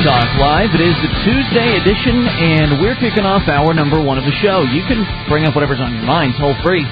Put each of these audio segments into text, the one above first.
Talk Live. It is the Tuesday edition, and we're kicking off hour number one of the show. You can bring up whatever's on your mind, toll-free,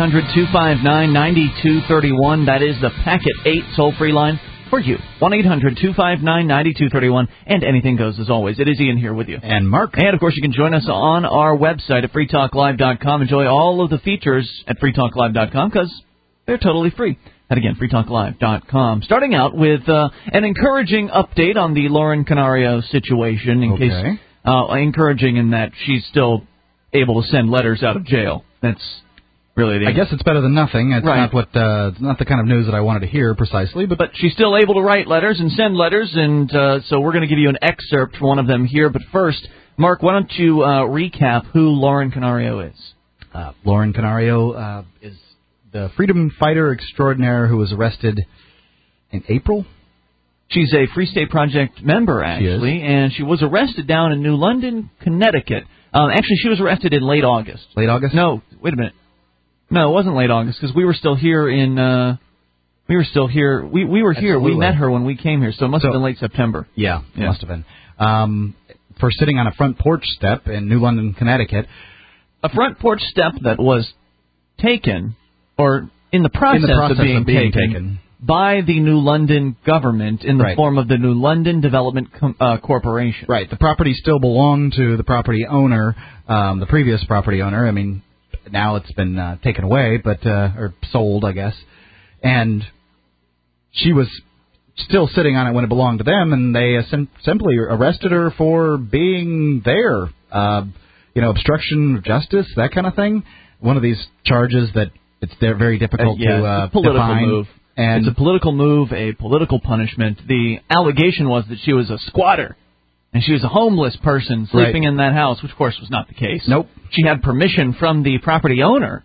800-259-9231. That is the Packet 8 toll-free line for you, 1-800-259-9231, and anything goes as always. It is Ian here with you. And Mark. And, of course, you can join us on our website at freetalklive.com. Enjoy all of the features at freetalklive.com because they're totally free. And again, freetalklive.com. Starting out with an encouraging update on the Lauren Canario situation. Encouraging in that she's still able to send letters out of jail. That's really I guess it's better than nothing. It's right. Not the kind of news that I wanted to hear precisely. But she's still able to write letters and send letters, and so we're going to give you an excerpt from one of them here. But first, Mark, why don't you recap who Lauren Canario is? Lauren Canario is the freedom fighter extraordinaire who was arrested in April. She's a Free State Project member, actually, and she was arrested down in New London, Connecticut. Actually, she was arrested in late August. Late August? No, wait a minute. No, it wasn't late August because we were still here in. We were still here. We were here. Absolutely. We met her when we came here, so it must have been late September. Yeah, it must have been. For sitting on a front porch step in New London, Connecticut. A front porch step that was taken, or in the process of being taken by the New London government in the form of the New London Development Corporation. Right. The property still belonged to the property owner, the previous property owner. I mean, now it's been taken away, or sold, I guess. And she was still sitting on it when it belonged to them, and they simply arrested her for being there. Obstruction of justice, that kind of thing. One of these charges that they're very difficult to it's a political define. Move. And it's a political move, a political punishment. The allegation was that she was a squatter, and she was a homeless person sleeping in that house, which, of course, was not the case. Nope. She had permission from the property owner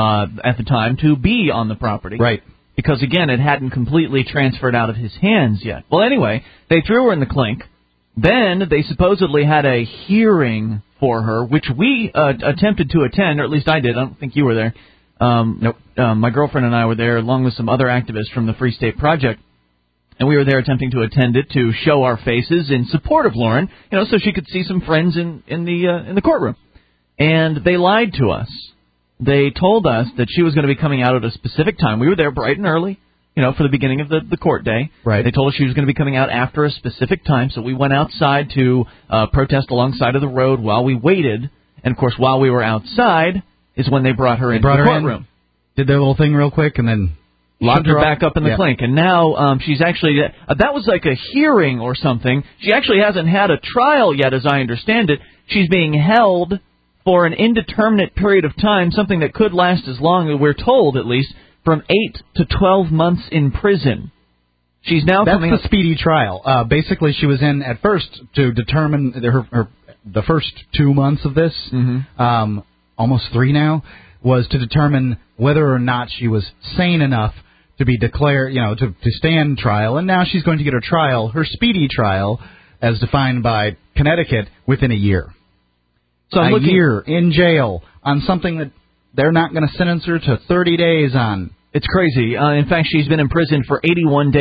at the time to be on the property. Right. Because, again, it hadn't completely transferred out of his hands yet. Well, anyway, they threw her in the clink. Then they supposedly had a hearing for her, which we attempted to attend, or at least I did. I don't think you were there. Nope. My girlfriend and I were there, along with some other activists from the Free State Project, and we were there attempting to attend it to show our faces in support of Lauren, so she could see some friends in the courtroom. And they lied to us. They told us that she was going to be coming out at a specific time. We were there bright and early, for the beginning of the court day. Right. They told us she was going to be coming out after a specific time, so we went outside to protest alongside of the road while we waited. And, of course, while we were outside is when they brought her into the courtroom. Did their little thing real quick, and then locked her back up in the clink. And now she's actually that was like a hearing or something. She actually hasn't had a trial yet, as I understand it. She's being held for an indeterminate period of time, something that could last as long, we're told at least, from 8 to 12 months in prison. She's now coming. That's the speedy trial. Basically, she was in at first to determine the first 2 months of this. Mm-hmm. Almost 3 now, was to determine whether or not she was sane enough to be declared, to stand trial. And now she's going to get her trial, her speedy trial, as defined by Connecticut, within a year. So a year in jail on something that they're not going to sentence her to 30 days on. It's crazy. In fact, she's been in prison for 81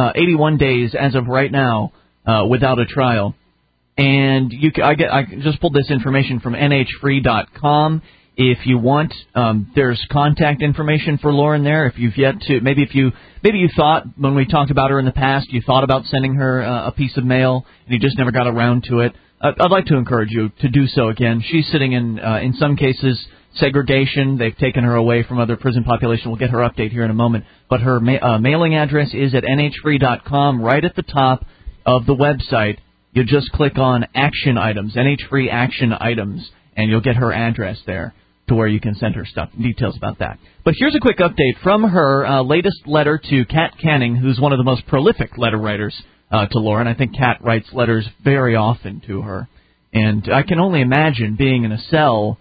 days as of right now without a trial. And I just pulled this information from nhfree.com. If you want, there's contact information for Lauren there. If you've yet to, maybe you thought when we talked about her in the past, you thought about sending her a piece of mail and you just never got around to it. I'd like to encourage you to do so again. She's sitting in some cases, segregation. They've taken her away from other prison population. We'll get her update here in a moment. But her mailing address is at nhfree.com, right at the top of the website. You just click on Action Items, NH-Free Action Items, and you'll get her address there to where you can send her stuff, details about that. But here's a quick update from her latest letter to Kat Canning, who's one of the most prolific letter writers to Lauren. I think Kat writes letters very often to her. And I can only imagine being in a cell,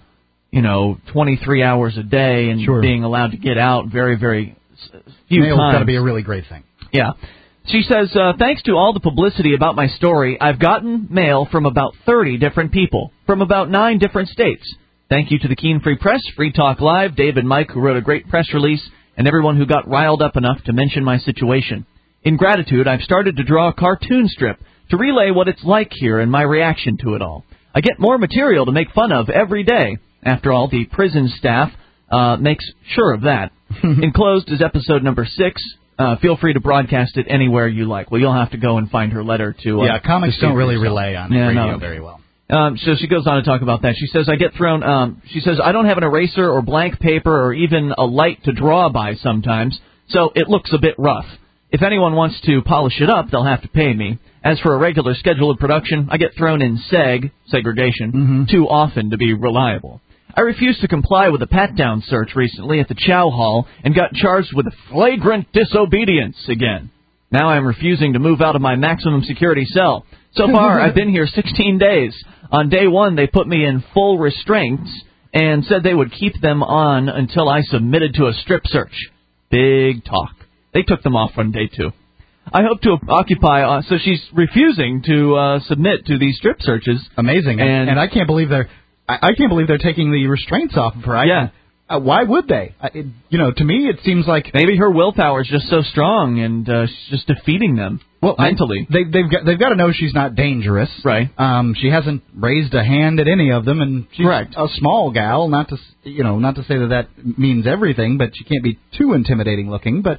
23 hours a day and being allowed to get out very, very few times. Mail's got to be a really great thing. Yeah. She says, thanks to all the publicity about my story, I've gotten mail from about 30 different people, from about 9 different states. Thank you to the Keene Free Press, Free Talk Live, Dave and Mike, who wrote a great press release, and everyone who got riled up enough to mention my situation. In gratitude, I've started to draw a cartoon strip to relay what it's like here and my reaction to it all. I get more material to make fun of every day. After all, the prison staff makes sure of that. Enclosed is episode number 6. Feel free to broadcast it anywhere you like. Well, you'll have to go and find her letter to... comics don't really relay on radio very well. So she goes on to talk about that. She says, I get thrown... she says, I don't have an eraser or blank paper or even a light to draw by sometimes, so it looks a bit rough. If anyone wants to polish it up, they'll have to pay me. As for a regular schedule of production, I get thrown in segregation, too often to be reliable. I refused to comply with a pat-down search recently at the Chow Hall and got charged with flagrant disobedience again. Now I'm refusing to move out of my maximum security cell. So far, I've been here 16 days. On day 1, they put me in full restraints and said they would keep them on until I submitted to a strip search. Big talk. They took them off on day 2. I hope to occupy... so she's refusing to submit to these strip searches. Amazing. And I can't believe they're... I can't believe they're taking the restraints off of her. Why would they? To me, it seems like maybe her willpower is just so strong, and she's just defeating them mentally. They've got to know she's not dangerous, right? She hasn't raised a hand at any of them, and she's a small gal. Not to say that means everything, but she can't be too intimidating looking. But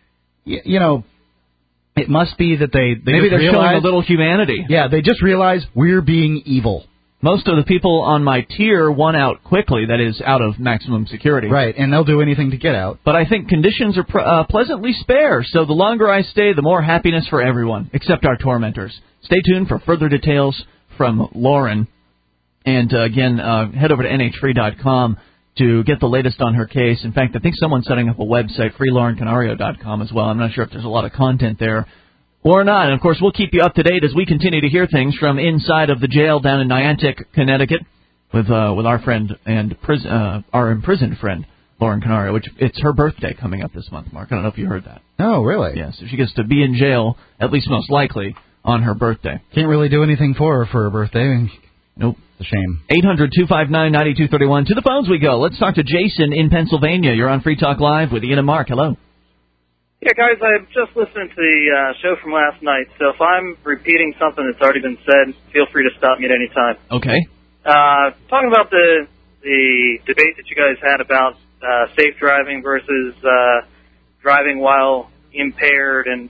it must be that maybe they're showing a little humanity. Yeah, they just realize we're being evil. Most of the people on my tier want out quickly, that is, out of maximum security. Right, and they'll do anything to get out. But I think conditions are pleasantly spare, so the longer I stay, the more happiness for everyone, except our tormentors. Stay tuned for further details from Lauren. And, again, head over to nhfree.com to get the latest on her case. In fact, I think someone's setting up a website, freelaurencanario.com as well. I'm not sure if there's a lot of content there or not. And, of course, we'll keep you up to date as we continue to hear things from inside of the jail down in Niantic, Connecticut, with our friend and our imprisoned friend, Lauren Canario, which it's her birthday coming up this month, Mark. I don't know if you heard that. Oh, really? Yeah, so she gets to be in jail, at least most likely, on her birthday. Can't really do anything for her birthday. Nope. It's a shame. 800-259-9231. To the phones we go. Let's talk to Jason in Pennsylvania. You're on Free Talk Live with Ian and Mark. Hello. Yeah, guys, I'm just listening to the show from last night, so if I'm repeating something that's already been said, feel free to stop me at any time. Okay. Talking about the debate that you guys had about safe driving versus driving while impaired and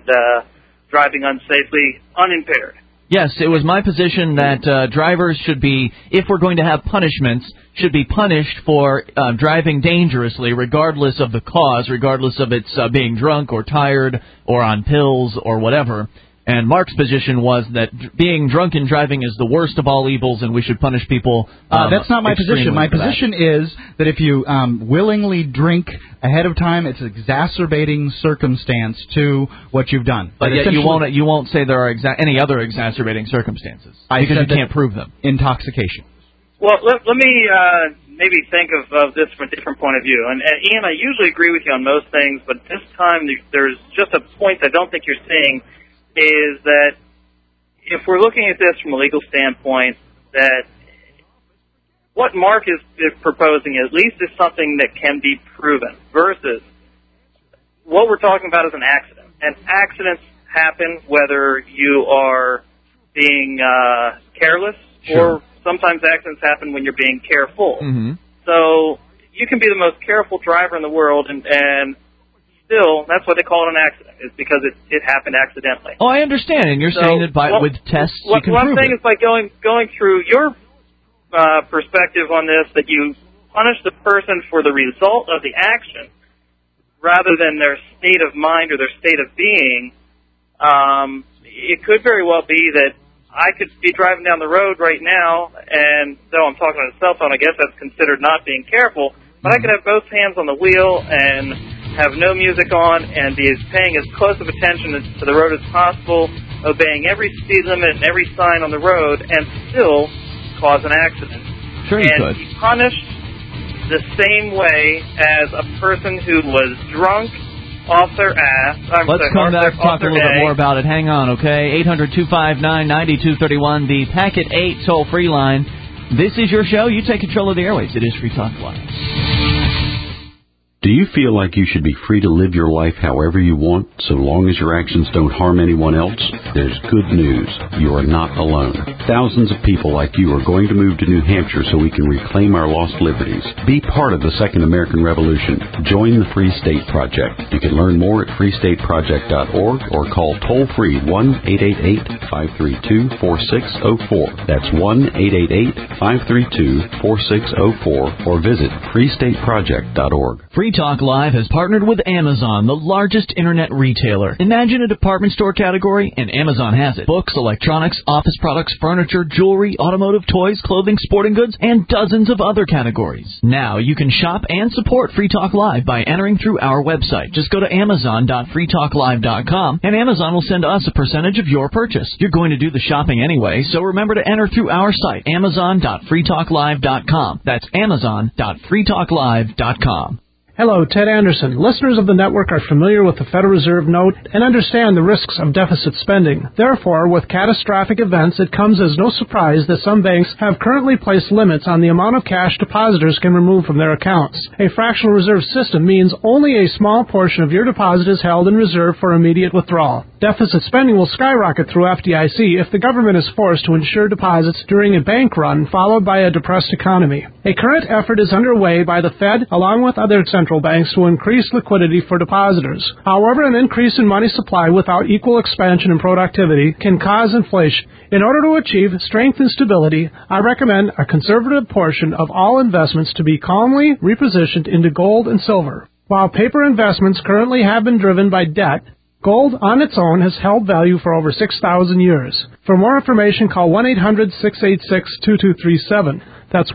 driving unsafely unimpaired. Yes, it was my position that drivers should be, if we're going to have punishments, should be punished for driving dangerously, regardless of the cause, regardless of its being drunk or tired or on pills or whatever. And Mark's position was that being drunk and driving is the worst of all evils, and we should punish people. That's not my position. My position is that if you willingly drink ahead of time, it's an exacerbating circumstance to what you've done. But yet you won't say there are any other exacerbating circumstances because you can't prove them. Intoxication. Well, let me maybe think of this from a different point of view. And Ian, I usually agree with you on most things, but this time there's just a point I don't think you're seeing. Is that if we're looking at this from a legal standpoint, that what Mark is proposing at least is something that can be proven, versus what we're talking about is an accident. And accidents happen whether you are being careless, or sometimes accidents happen when you're being careful. Mm-hmm. So you can be the most careful driver in the world, and still, that's why they call it an accident, is because it happened accidentally. Oh, I understand, and you're saying that with tests you can prove it. What I'm saying is by going through your perspective on this, that you punish the person for the result of the action rather than their state of mind or their state of being. It could very well be that I could be driving down the road right now, and though I'm talking on a cell phone, I guess that's considered not being careful, but I could have both hands on the wheel and have no music on and be paying as close of attention to the road as possible, obeying every speed limit and every sign on the road, and still cause an accident. Sure you could. And be punished the same way as a person who was drunk off their ass. Let's come back and talk a little bit more about it. Hang on, okay? 800-259-9231, the Packet 8 toll-free line. This is your show. You take control of the airwaves. It is Free Talk Live. Do you you feel like you should be free to live your life however you want, so long as your actions don't harm anyone else? There's good news. You are not alone. Thousands of people like you are going to move to New Hampshire so we can reclaim our lost liberties. Be part of the Second American Revolution. Join the Free State Project. You can learn more at freestateproject.org or call toll-free 1-888-532-4604. That's 1-888-532-4604 or visit freestateproject.org. Free Talk Live has partnered with Amazon, the largest internet retailer. Imagine a department store category, and Amazon has it. Books, electronics, office products, furniture, jewelry, automotive, toys, clothing, sporting goods, and dozens of other categories. Now you can shop and support Free Talk Live by entering through our website. Just go to amazon.freetalklive.com, and Amazon will send us a percentage of your purchase. You're going to do the shopping anyway, so remember to enter through our site, amazon.freetalklive.com. That's amazon.freetalklive.com. Hello, Ted Anderson. Listeners of the network are familiar with the Federal Reserve note and understand the risks of deficit spending. Therefore, with catastrophic events, it comes as no surprise that some banks have currently placed limits on the amount of cash depositors can remove from their accounts. A fractional reserve system means only a small portion of your deposit is held in reserve for immediate withdrawal. Deficit spending will skyrocket through FDIC if the government is forced to insure deposits during a bank run followed by a depressed economy. A current effort is underway by the Fed along with other central banks to increase liquidity for depositors. However, an increase in money supply without equal expansion in productivity can cause inflation. In order to achieve strength and stability, I recommend a conservative portion of all investments to be calmly repositioned into gold and silver. While paper investments currently have been driven by debt, gold on its own has held value for over 6,000 years. For more information, call 1-800-686-2237. That's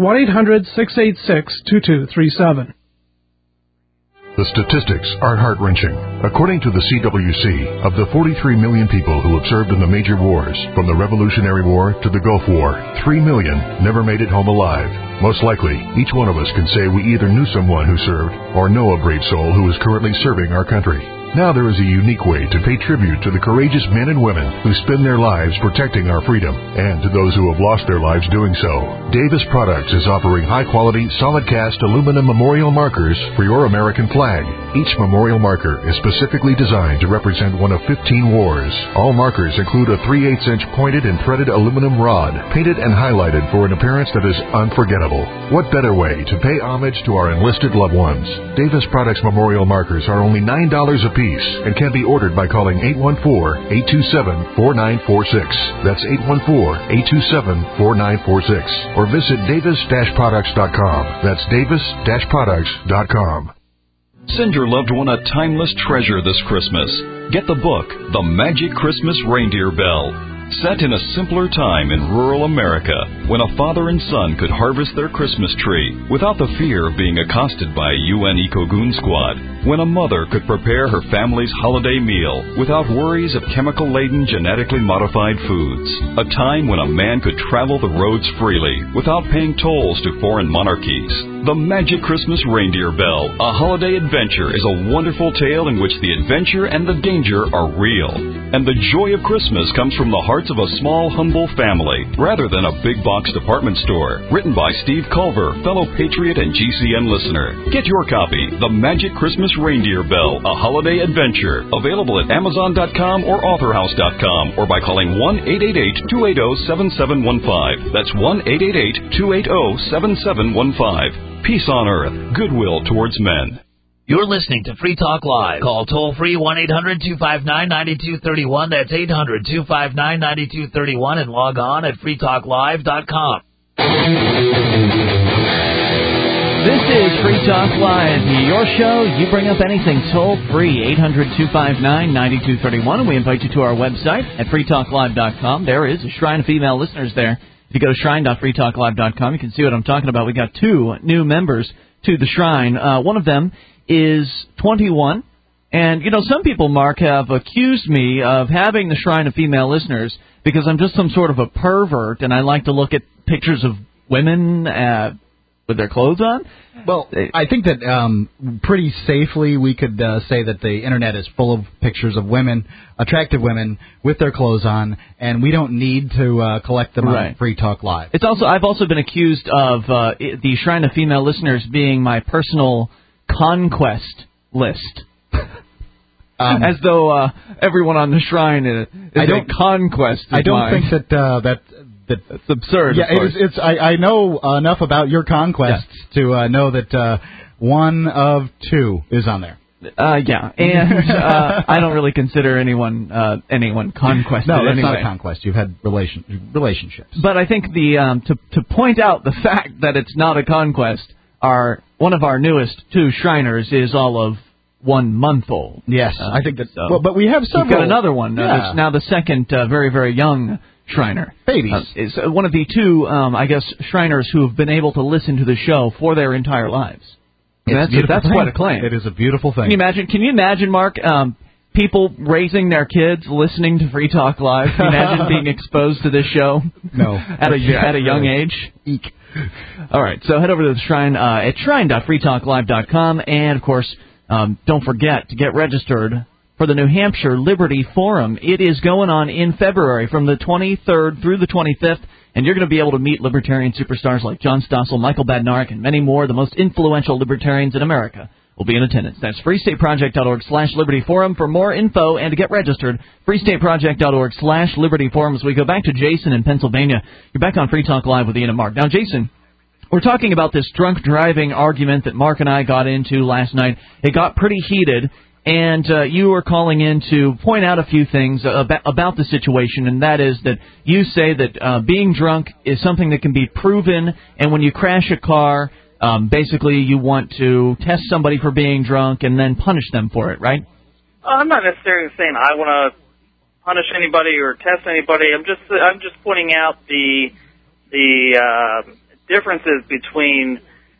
1-800-686-2237. The statistics are heart-wrenching. According to the CWC, of the 43 million people who have served in the major wars, from the Revolutionary War to the Gulf War, 3 million never made it home alive. Most likely, each one of us can say we either knew someone who served or know a brave soul who is currently serving our country. Now there is a unique way to pay tribute to the courageous men and women who spend their lives protecting our freedom, and to those who have lost their lives doing so. Davis Products is offering high-quality, solid-cast aluminum memorial markers for your American flag. Each memorial marker is specifically designed to represent one of 15 wars. All markers include a 3/8-inch pointed and threaded aluminum rod, painted and highlighted for an appearance that is unforgettable. What better way to pay homage to our enlisted loved ones? Davis Products memorial markers are only $9 a piece and can be ordered by calling 814-827-4946. That's 814-827-4946. Or visit davis-products.com. That's davis-products.com. Send your loved one a timeless treasure this Christmas. Get the book, The Magic Christmas Reindeer Bell. Set in a simpler time in rural America, when a father and son could harvest their Christmas tree without the fear of being accosted by a UN Eco-Goon squad, when a mother could prepare her family's holiday meal without worries of chemical-laden, genetically modified foods, a time when a man could travel the roads freely without paying tolls to foreign monarchies. The Magic Christmas Reindeer Bell, a holiday adventure, is a wonderful tale in which the adventure and the danger are real. And the joy of Christmas comes from the hearts of a small, humble family, rather than a big-box department store. Written by Steve Culver, fellow Patriot and GCN listener. Get your copy, The Magic Christmas Reindeer Bell, a holiday adventure. Available at Amazon.com or AuthorHouse.com, or by calling 1-888-280-7715. That's 1-888-280-7715. Peace on earth, goodwill towards men. You're listening to Free Talk Live. Call toll-free 1-800-259-9231. That's 800-259-9231. And log on at freetalklive.com. This is Free Talk Live, your show. You bring up anything toll-free, 800-259-9231. And we invite you to our website at freetalklive.com. There is a shrine of female listeners there. If you go to shrine.freetalklive.com, you can see what I'm talking about. We got 2 new members to the shrine. One of them is 21. And, you know, some people, Mark, have accused me of having the shrine of female listeners because I'm just some sort of a pervert and I like to look at pictures of women with their clothes on. Well, I think that pretty safely we could say that the Internet is full of pictures of women, attractive women, with their clothes on, and we don't need to collect them on Free Talk Live. I've also been accused of the Shrine of Female Listeners being my personal conquest list. As though everyone on the shrine is a conquest. I don't think that it's absurd. Yeah, it's. I know enough about your conquests to know that one of two is on there. Yeah, and I don't really consider anyone conquested. No, that's anyway. not a conquest. You've had relationships. But I think the to point out the fact that it's not a conquest, one of our newest two Shriners is all of 1 month old. Yes, I think that. So. But we have several. We've got another one. Yeah. It's now the second very, very young Shriner. Babies. Is one of the two, I guess, Shriners who have been able to listen to the show for their entire lives. That's quite a claim. It is a beautiful thing. Can you imagine, Mark, people raising their kids listening to Free Talk Live? Can you imagine being exposed to this show? No. at a young age? Eek. All right, so head over to the Shrine at shrine.freetalklive.com, and, of course, don't forget to get registered for the New Hampshire Liberty Forum. It is going on in February from the 23rd through the 25th, and you're going to be able to meet libertarian superstars like John Stossel, Michael Badnarik, and many more. The most influential libertarians in America will be in attendance. That's freestateproject.org/libertyforum for more info and to get registered. freestateproject.org/libertyforum. As we go back to Jason in Pennsylvania, you're back on Free Talk Live with Ian and Mark. Now, Jason, we're talking about this drunk driving argument that Mark and I got into last night. It got pretty heated, and you were calling in to point out a few things about the situation, and that is that you say that being drunk is something that can be proven, and when you crash a car, basically you want to test somebody for being drunk and then punish them for it, right? I'm not necessarily saying I want to punish anybody or test anybody. I'm just pointing out the differences between.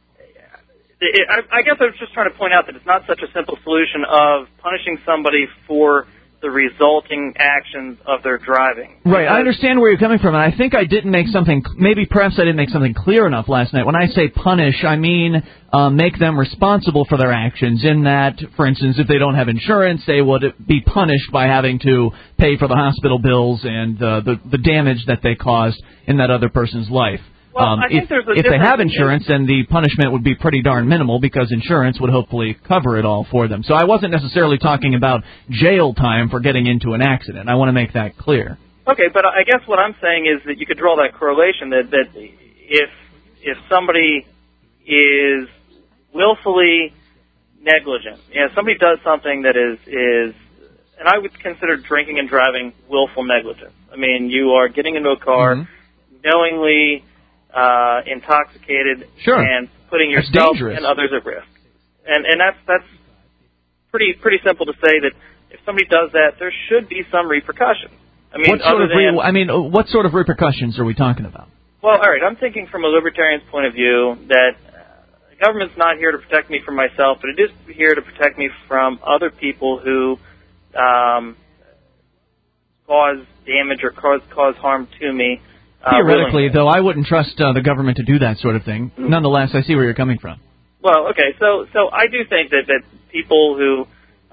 I guess I was just trying to point out that it's not such a simple solution of punishing somebody for the resulting actions of their driving. Right, I understand where you're coming from, and I think I didn't make something, perhaps I didn't make something clear enough last night. When I say punish, I mean make them responsible for their actions, in that, for instance, if they don't have insurance, they would be punished by having to pay for the hospital bills and the damage that they caused in that other person's life. Well, I think if they have insurance, then the punishment would be pretty darn minimal because insurance would hopefully cover it all for them. So I wasn't necessarily talking about jail time for getting into an accident. I want to make that clear. Okay, but I guess what I'm saying is that you could draw that correlation that if somebody is willfully negligent, somebody does something that is, and I would consider drinking and driving willful negligence. I mean, you are getting into a car knowingly intoxicated and putting yourself and others at risk. And that's pretty simple to say that if somebody does that, there should be some repercussions. I mean, what sort of repercussions are we talking about? Well, all right, I'm thinking from a libertarian's point of view that the government's not here to protect me from myself, but it is here to protect me from other people who cause damage or cause harm to me. Theoretically, though, I wouldn't trust the government to do that sort of thing. Nonetheless, I see where you're coming from. Well, okay, so I do think that people who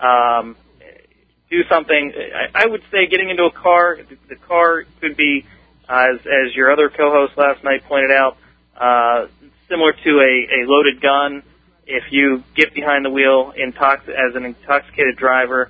do something, I would say getting into a car, the car could be, as your other co-host last night pointed out, similar to a loaded gun. If you get behind the wheel as an intoxicated driver,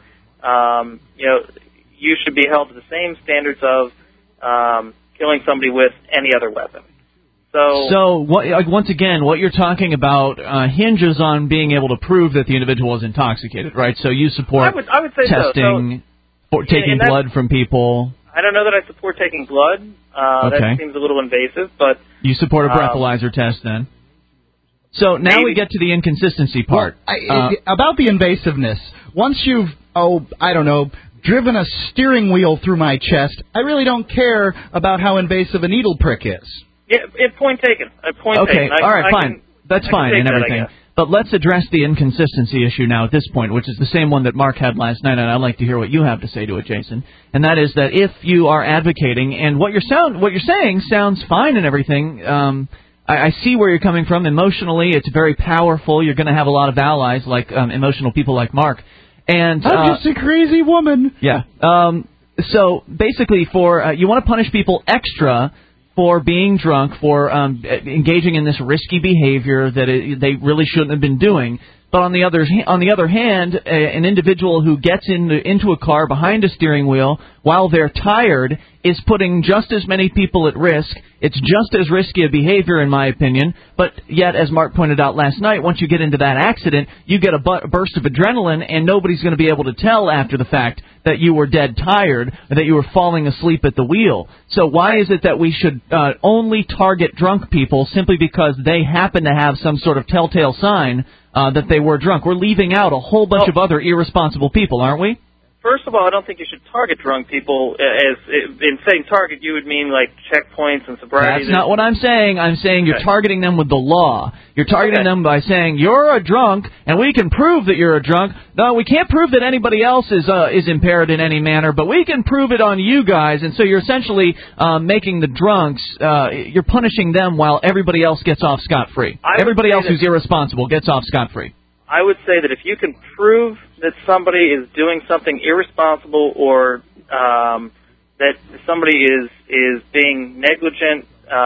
you should be held to the same standards of killing somebody with any other weapon. So once again, what you're talking about hinges on being able to prove that the individual is intoxicated, right? So you support I would say testing, taking blood from people. I don't know that I support taking blood. That seems a little invasive, but you support a breathalyzer test then. So now maybe. We get to the inconsistency part. About the invasiveness, once you've, driven a steering wheel through my chest, I really don't care about how invasive a needle prick is. Yeah, point taken. Okay, all right, fine. That's fine and everything. But let's address the inconsistency issue now at this point, which is the same one that Mark had last night, and I'd like to hear what you have to say to it, Jason. And that is that if you are advocating, and what you're saying sounds fine and everything, I see where you're coming from. Emotionally, it's very powerful. You're going to have a lot of allies, like emotional people like Mark. And I'm just a crazy woman. Yeah. So basically, you want to punish people extra for being drunk, for engaging in this risky behavior that they really shouldn't have been doing. But on the other hand, an individual who gets into a car behind a steering wheel while they're tired is putting just as many people at risk. It's just as risky a behavior, in my opinion. But yet, as Mark pointed out last night, once you get into that accident, you get a burst of adrenaline, and nobody's going to be able to tell after the fact that you were dead tired or that you were falling asleep at the wheel. So why is it that we should only target drunk people simply because they happen to have some sort of telltale sign that they were drunk? We're leaving out a whole bunch of other irresponsible people, aren't we? First of all, I don't think you should target drunk people. As in saying target, you would mean like checkpoints and sobriety. That's not what I'm saying. I'm saying you're targeting them with the law. You're targeting them by saying you're a drunk, and we can prove that you're a drunk. No, we can't prove that anybody else is impaired in any manner, but we can prove it on you guys. And so you're essentially making the drunks. You're punishing them while everybody else gets off scot-free. Everybody else who's irresponsible gets off scot-free. I would say that if you can prove that somebody is doing something irresponsible or that somebody is being negligent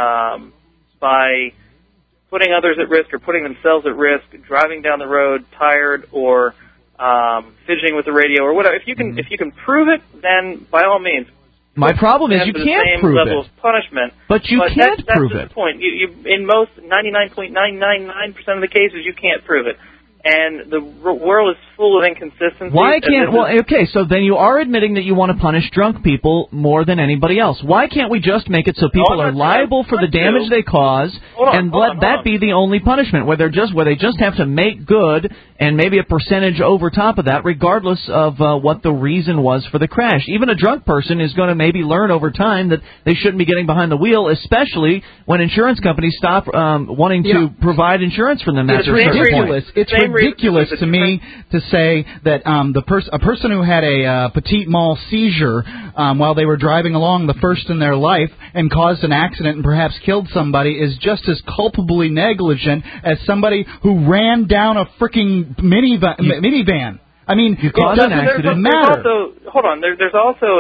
by putting others at risk or putting themselves at risk, driving down the road tired or fidgeting with the radio or whatever, if you can prove it, then by all means. My problem is you can't prove level it. Of punishment. But you can't prove it. That's the point. You in most 99.999% of the cases, you can't prove it. And the world is full of inconsistencies. Why can't... Well, okay, so then you are admitting that you want to punish drunk people more than anybody else. Why can't we just make it so people are liable for the damage they cause and let that be the only punishment, where they just have to make good and maybe a percentage over top of that, regardless of what the reason was for the crash? Even a drunk person is going to maybe learn over time that they shouldn't be getting behind the wheel, especially when insurance companies stop wanting to provide insurance for them after a certain point. It's ridiculous to me to say that a person who had a petit mal seizure while they were driving along, the first in their life, and caused an accident and perhaps killed somebody, is just as culpably negligent as somebody who ran down a freaking minivan. I mean, it doesn't matter. There's also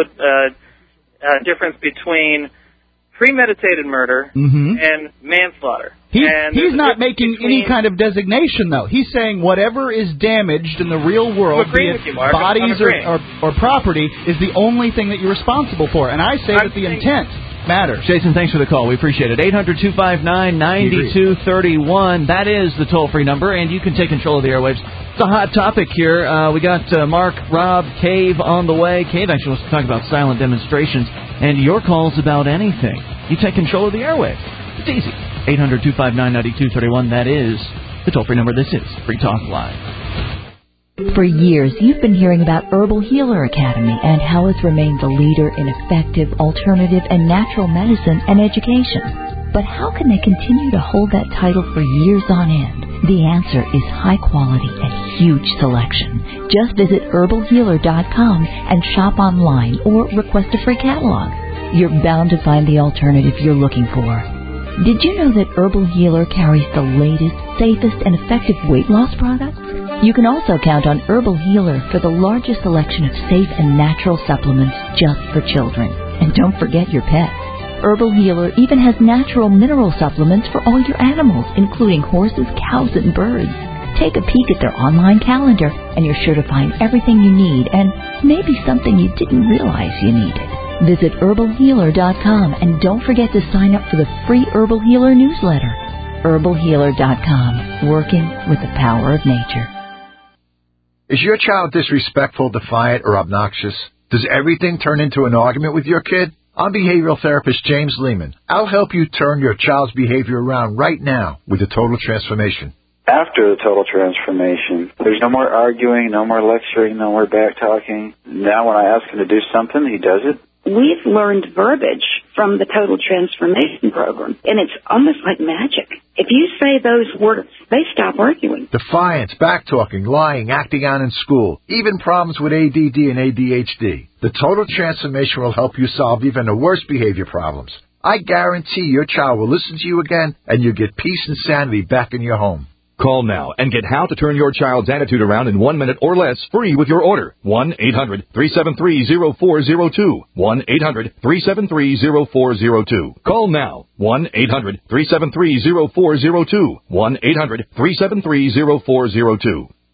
a difference between premeditated murder and manslaughter. He's not making any kind of designation, though. He's saying whatever is damaged in the real world, be it bodies or property, is the only thing that you're responsible for. And I say that the intent matters. Jason, thanks for the call. We appreciate it. 800-259-9231. That is the toll-free number, and you can take control of the airwaves. It's a hot topic here. We got Mark, Rob, Cave on the way. Cave actually wants to talk about silent demonstrations and your calls about anything. You take control of the airwaves. It's easy. 800-259-9231. That is the toll-free number. This is Free Talk Live. For years, you've been hearing about Herbal Healer Academy and how it's remained the leader in effective, alternative, and natural medicine and education. But how can they continue to hold that title for years on end? The answer is high quality and huge selection. Just visit herbalhealer.com and shop online or request a free catalog. You're bound to find the alternative you're looking for. Did you know that Herbal Healer carries the latest, safest, and effective weight loss products? You can also count on Herbal Healer for the largest selection of safe and natural supplements just for children. And don't forget your pets. Herbal Healer even has natural mineral supplements for all your animals, including horses, cows, and birds. Take a peek at their online calendar, and you're sure to find everything you need and maybe something you didn't realize you needed. Visit herbalhealer.com and don't forget to sign up for the free Herbal Healer newsletter. herbalhealer.com, working with the power of nature. Is your child disrespectful, defiant, or obnoxious? Does everything turn into an argument with your kid? I'm behavioral therapist James Lehman. I'll help you turn your child's behavior around right now with the Total Transformation. After the Total Transformation, there's no more arguing, no more lecturing, no more back-talking. Now when I ask him to do something, he does it. We've learned verbiage from the Total Transformation Program, and it's almost like magic. If you say those words, they stop arguing. Defiance, back-talking, lying, acting out in school, even problems with ADD and ADHD. The Total Transformation will help you solve even the worst behavior problems. I guarantee your child will listen to you again, and you'll get peace and sanity back in your home. Call now and get how to turn your child's attitude around in 1 minute or less free with your order. 1-800-373-0402. 1-800-373-0402. Call now. 1-800-373-0402. 1-800-373-0402.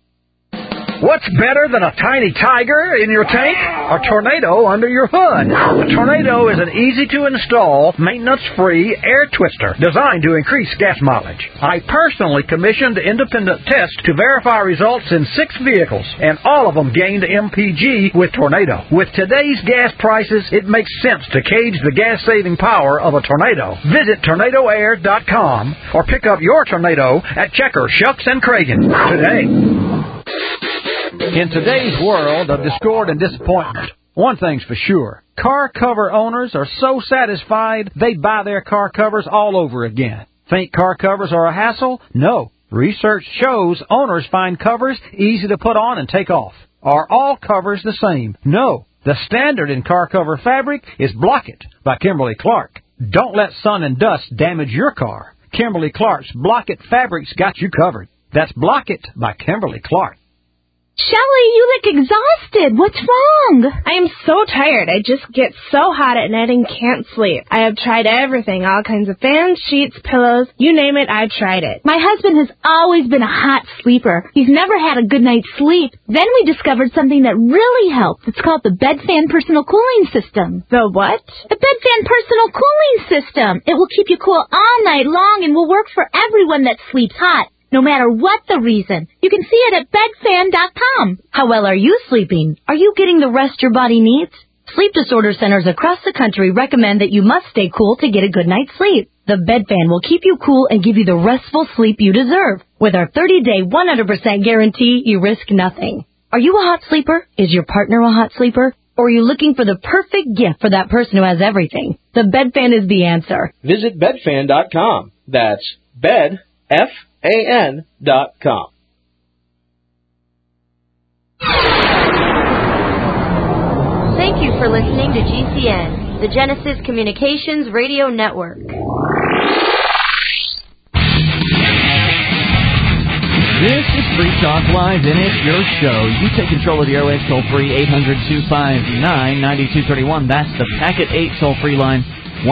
What's better than a tiny tiger in your tank? A Tornado under your hood. A Tornado is an easy-to-install, maintenance-free air twister designed to increase gas mileage. I personally commissioned independent tests to verify results in 6 vehicles, and all of them gained MPG with Tornado. With today's gas prices, it makes sense to gauge the gas-saving power of a Tornado. Visit TornadoAir.com or pick up your Tornado at Checker, Shucks, and Cragen today. In today's world of discord and disappointment, one thing's for sure. Car cover owners are so satisfied they buy their car covers all over again. Think car covers are a hassle? No. Research shows owners find covers easy to put on and take off. Are all covers the same? No. The standard in car cover fabric is Block-It by Kimberly-Clark. Don't let sun and dust damage your car. Kimberly-Clark's Block-It fabric's got you covered. That's Block-It by Kimberly-Clark. Shelley, you look exhausted. What's wrong? I am so tired. I just get so hot at night and can't sleep. I have tried everything, all kinds of fans, sheets, pillows, you name it, I've tried it. My husband has always been a hot sleeper. He's never had a good night's sleep. Then we discovered something that really helped. It's called the BedFan Personal Cooling System. The what? The BedFan Personal Cooling System. It will keep you cool all night long and will work for everyone that sleeps hot. No matter what the reason. You can see it at bedfan.com. How well are you sleeping? Are you getting the rest your body needs? Sleep disorder centers across the country recommend that you must stay cool to get a good night's sleep. The BedFan will keep you cool and give you the restful sleep you deserve. With our 30-day 100% guarantee, you risk nothing. Are you a hot sleeper? Is your partner a hot sleeper? Or are you looking for the perfect gift for that person who has everything? The BedFan is the answer. Visit bedfan.com. That's bedfan.com. Thank you for listening to GCN, the Genesis Communications Radio Network. This is Free Talk Live, and it's your show. You take control of the airwaves, toll-free, 800-259-9231. That's the Packet 8 toll-free line,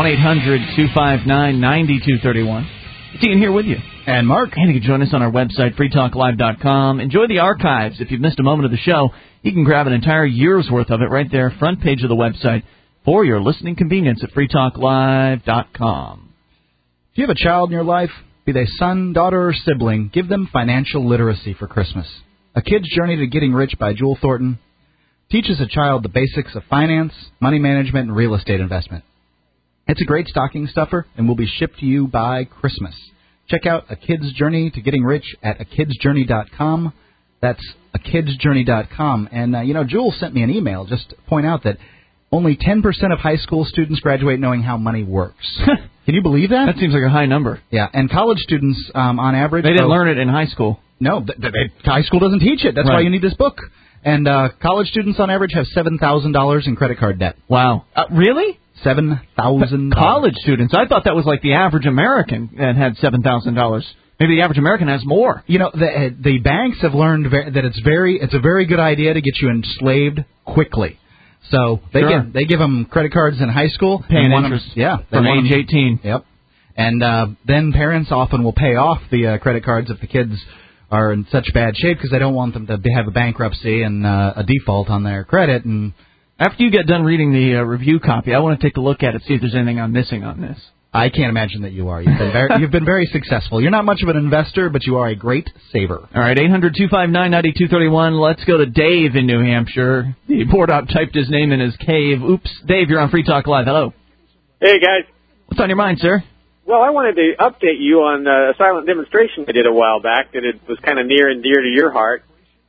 1-800-259-9231. It's Ian here with you. And Mark. And you can join us on our website, freetalklive.com. Enjoy the archives. If you've missed a moment of the show, you can grab an entire year's worth of it right there, front page of the website, for your listening convenience at freetalklive.com. If you have a child in your life, be they son, daughter, or sibling, give them financial literacy for Christmas. A Kid's Journey to Getting Rich by Jewel Thornton teaches a child the basics of finance, money management, and real estate investment. It's a great stocking stuffer and will be shipped to you by Christmas. Check out A Kid's Journey to Getting Rich at akidsjourney.com. That's akidsjourney.com. And, Jewel sent me an email just to point out that only 10% of high school students graduate knowing how money works. Can you believe that? That seems like a high number. Yeah, and college students, on average... They didn't learn it in high school. No, high school doesn't teach it. That's why you need this book. And college students, on average, have $7,000 in credit card debt. Wow. Really? $7,000. College students. I thought that was like the average American that had $7,000. Maybe the average American has more. The banks have learned that it's a very good idea to get you enslaved quickly. So they give them credit cards in high school. Paying interest. From age 18. Yep. And then parents often will pay off the credit cards if the kids are in such bad shape because they don't want them to have a bankruptcy and a default on their credit. And after you get done reading the review copy, I want to take a look at it, see if there's anything I'm missing on this. I can't imagine that you are. You've been very successful. You're not much of an investor, but you are a great saver. All right, 800-259-9231. Let's go to Dave in New Hampshire. The board op typed his name in his cave. Oops. Dave, you're on Free Talk Live. Hello. Hey, guys. What's on your mind, sir? Well, I wanted to update you on a silent demonstration I did a while back that it was kind of near and dear to your heart.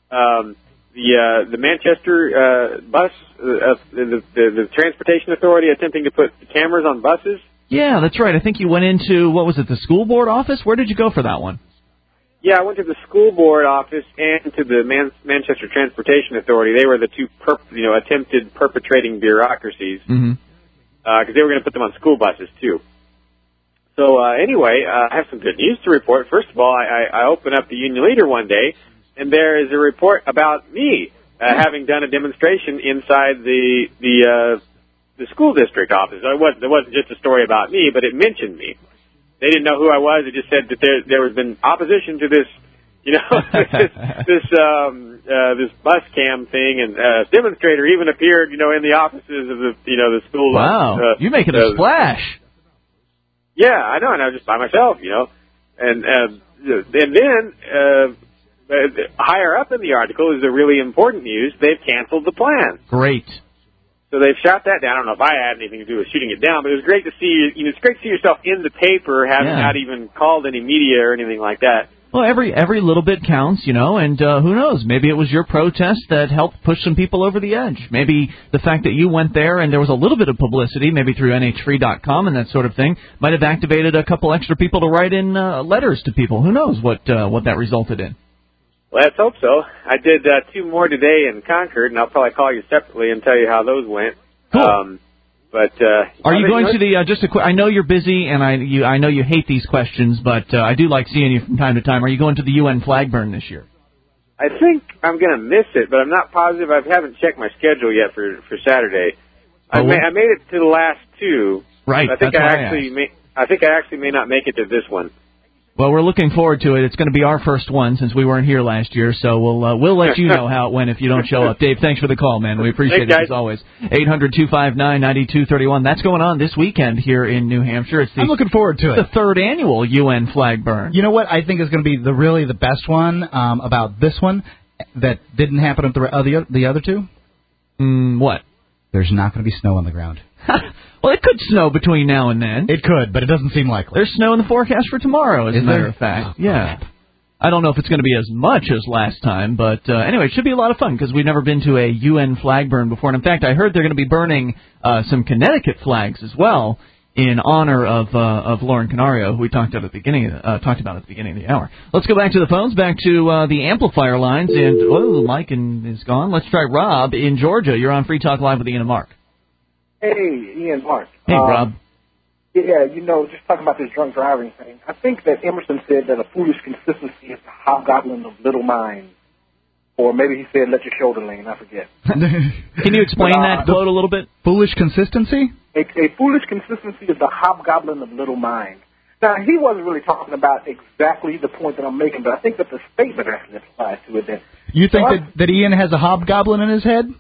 The Manchester bus, the Transportation Authority attempting to put cameras on buses. Yeah, that's right. I think you went into, what was it, the school board office? Where did you go for that one? Yeah, I went to the school board office and to the Manchester Transportation Authority. They were the two attempted perpetrating bureaucracies because they were going to put them on school buses, too. So anyway, I have some good news to report. First of all, I opened up the Union Leader one day, and there is a report about me having done a demonstration inside the school district office. It wasn't just a story about me, but it mentioned me. They didn't know who I was. It just said that there has been opposition to this You know, this bus cam thing, and demonstrator even appeared, you know, in the offices of the school. Wow, you're making a splash. Yeah, I know, and I was just by myself, you know, and then higher up in the article is the really important news. They've canceled the plan. Great. So they've shot that down. I don't know if I had anything to do with shooting it down, but it was great to see. You know, it's great to see yourself in the paper, having not even called any media or anything like that. Well, every little bit counts, you know, and who knows? Maybe it was your protest that helped push some people over the edge. Maybe the fact that you went there and there was a little bit of publicity, maybe through NHFree.com and that sort of thing, might have activated a couple extra people to write in letters to people. Who knows what that resulted in? Let's hope so. I did 2 more today in Concord, and I'll probably call you separately and tell you how those went. Cool. Are you going to the just a quick? I know you're busy, and I know you hate these questions, but I do like seeing you from time to time. Are you going to the UN flag burn this year? I think I'm going to miss it, but I'm not positive. I haven't checked my schedule yet for Saturday. I made it to the last 2. Right. I think I actually may not make it to this one. Well, we're looking forward to it. It's going to be our first one since we weren't here last year, so we'll let you know how it went if you don't show up. Dave, thanks for the call, man. We appreciate it as always. 800-259-9231. That's going on this weekend here in New Hampshire. I'm looking forward to it. The 3rd annual UN flag burn. You know what I think is going to be really the best one about this one that didn't happen at the other 2? What? There's not going to be snow on the ground. Well, it could snow between now and then. It could, but it doesn't seem likely. There's snow in the forecast for tomorrow, as a matter of fact. Yeah. I don't know if it's going to be as much as last time, but anyway, it should be a lot of fun because we've never been to a UN flag burn before. And in fact, I heard they're going to be burning some Connecticut flags as well in honor of Lauren Canario, who we talked about at the beginning of the hour. Let's go back to the phones, back to the amplifier lines, and Mike is gone. Let's try Rob in Georgia. You're on Free Talk Live with Ian and Mark. Hey, Ian, Mark. Hey, Rob. Yeah, just talking about this drunk driving thing. I think that Emerson said that a foolish consistency is the hobgoblin of little minds. Or maybe he said, let your shoulder lean. I forget. Can you explain that quote a little bit? Foolish consistency? A foolish consistency is the hobgoblin of little minds. Now, he wasn't really talking about exactly the point that I'm making, but I think that the statement actually applies to it. You think that Ian has a hobgoblin in his head?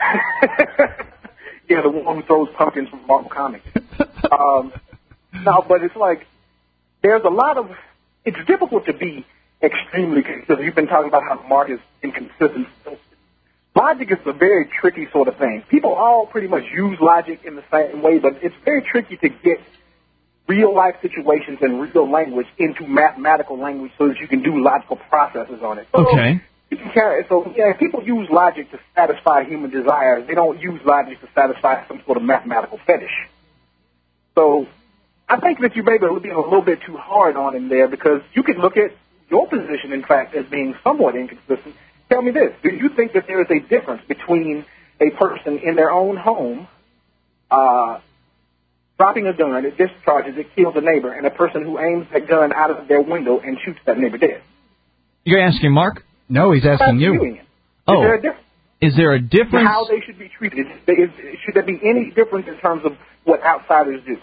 Yeah, the one who throws pumpkins from Marvel Comics. No, but it's like there's a lot of – it's difficult to be extremely consistent. You've been talking about how Mark is inconsistent. Logic is a very tricky sort of thing. People all pretty much use logic in the same way, but it's very tricky to get real-life situations and real language into mathematical language so that you can do logical processes on it. So, okay. People use logic to satisfy human desires. They don't use logic to satisfy some sort of mathematical fetish. So I think that you may be being a little bit too hard on him there because you could look at your position, in fact, as being somewhat inconsistent. Tell me this. Do you think that there is a difference between a person in their own home dropping a gun, it discharges, it kills a neighbor, and a person who aims that gun out of their window and shoots that neighbor dead? You're asking Mark? No, he's asking you. Is there a difference? Is there a difference? How they should be treated. Should there be any difference in terms of what outsiders do?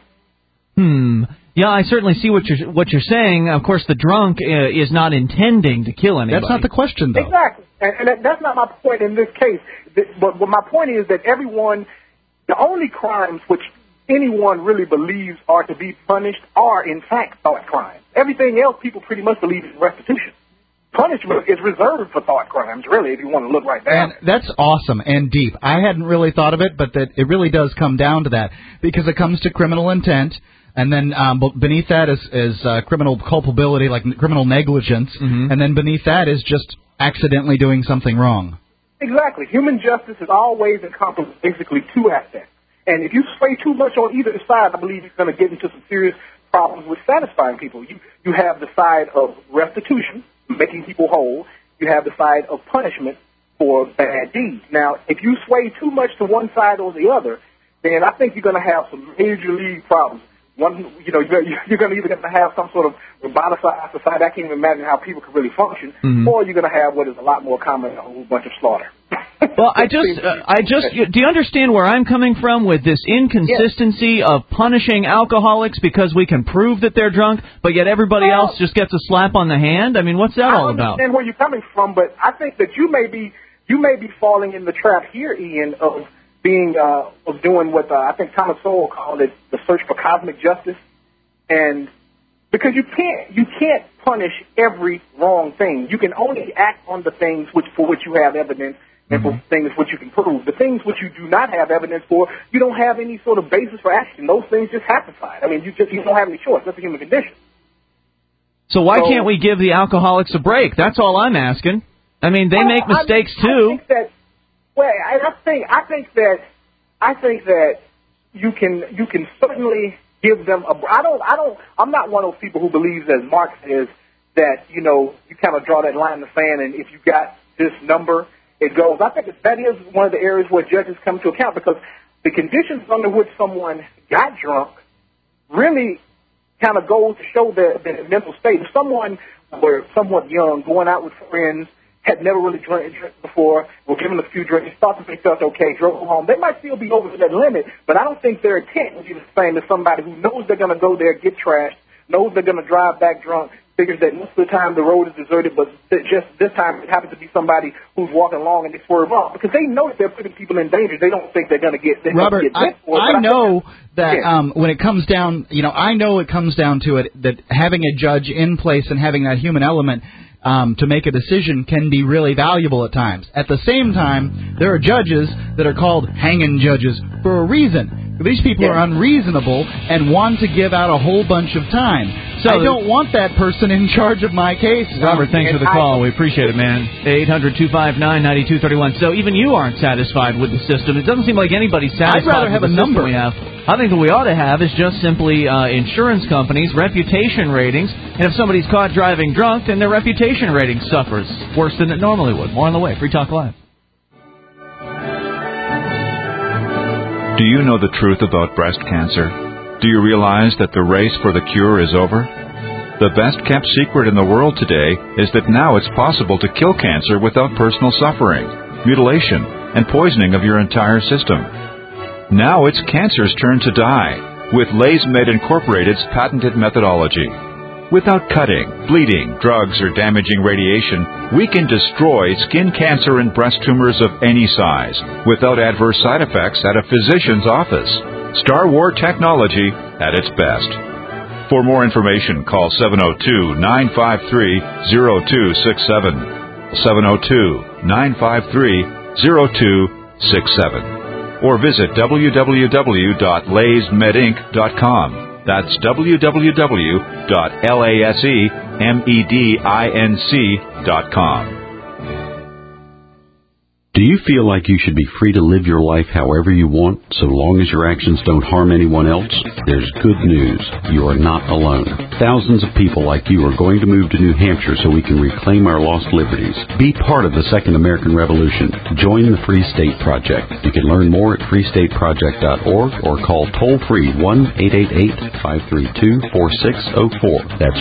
Yeah, I certainly see what you're saying. Of course, the drunk is not intending to kill anybody. That's not the question, though. Exactly. And that's not my point in this case. But my point is that the only crimes which anyone really believes are to be punished are, in fact, thought crimes. Everything else people pretty much believe is restitution. Punishment is reserved for thought crimes, really, if you want to look right down. And that's awesome and deep. I hadn't really thought of it, but that it really does come down to that because it comes to criminal intent, and then beneath that is criminal culpability, like criminal negligence, and then beneath that is just accidentally doing something wrong. Exactly. Human justice is always encompassed basically 2 aspects. And if you sway too much on either side, I believe you're going to get into some serious problems with satisfying people. You have the side of restitution, making people whole. You have the side of punishment for bad deeds. Now, if you sway too much to one side or the other, then I think you're going to have some major league problems. You're going to either have some sort of roboticized society. I can't even imagine how people could really function, or you're going to have what is a lot more common, a whole bunch of slaughter. Well, do you understand where I'm coming from with this inconsistency of punishing alcoholics because we can prove that they're drunk, but yet everybody else just gets a slap on the hand? I mean, what's that all about? I understand where you're coming from, but I think that you may be falling in the trap here, Ian, of being of doing what I think Thomas Sowell called it, the search for cosmic justice, and because you can't punish every wrong thing. You can only act on the things for which you have evidence. And for things which you can prove. The things which you do not have evidence for, you don't have any sort of basis for action. Those things just happen. I mean, you don't have any choice. That's a human condition. So why can't we give the alcoholics a break? That's all I'm asking. I mean, they make mistakes too. I think that you can certainly give them a. I'm not one of those people who believes, as Marx says, that you kind of draw that line in the sand, and if you got this number, it goes. I think that is one of the areas where judges come to account, because the conditions under which someone got drunk really kind of goes to show their mental state. If someone were somewhat young, going out with friends, had never really drank before, were given a few drinks, thought that they felt okay, drove home, they might still be over that limit, but I don't think their intent would be the same as somebody who knows they're going to go there, get trashed, knows they're going to drive back drunk, figures that most of the time the road is deserted, but just this time it happens to be somebody who's walking along and they swerve off, because they know that they're putting people in danger. They don't think they're going to get. Robert, I know that when it comes down, I know it comes down to it that having a judge in place and having that human element to make a decision can be really valuable at times. At the same time, there are judges that are called hanging judges for a reason. These people are unreasonable and want to give out a whole bunch of time. So I don't want that person in charge of my case. Robert, thanks for the call. We appreciate it, man. 800-259-9231. So even you aren't satisfied with the system. It doesn't seem like anybody's satisfied I'd rather with have the a system number. we have. I think what we ought to have is just simply insurance companies, reputation ratings, and if somebody's caught driving drunk, then their reputation rating suffers worse than it normally would. More on the way. Free Talk Live. Do you know the truth about breast cancer? Do you realize that the race for the cure is over? The best-kept secret in the world today is that now it's possible to kill cancer without personal suffering, mutilation, and poisoning of your entire system. Now it's cancer's turn to die with LaysMed Incorporated's patented methodology. Without cutting, bleeding, drugs, or damaging radiation, we can destroy skin cancer and breast tumors of any size without adverse side effects at a physician's office. Star War technology at its best. For more information, call 702-953-0267. 702-953-0267. Or visit www.laysmedinc.com. That's www.lasemedinc.com. Do you feel like you should be free to live your life however you want, so long as your actions don't harm anyone else? There's good news. You are not alone. Thousands of people like you are going to move to New Hampshire so we can reclaim our lost liberties. Be part of the Second American Revolution. Join the Free State Project. You can learn more at freestateproject.org or call toll-free 1-888-532-4604. That's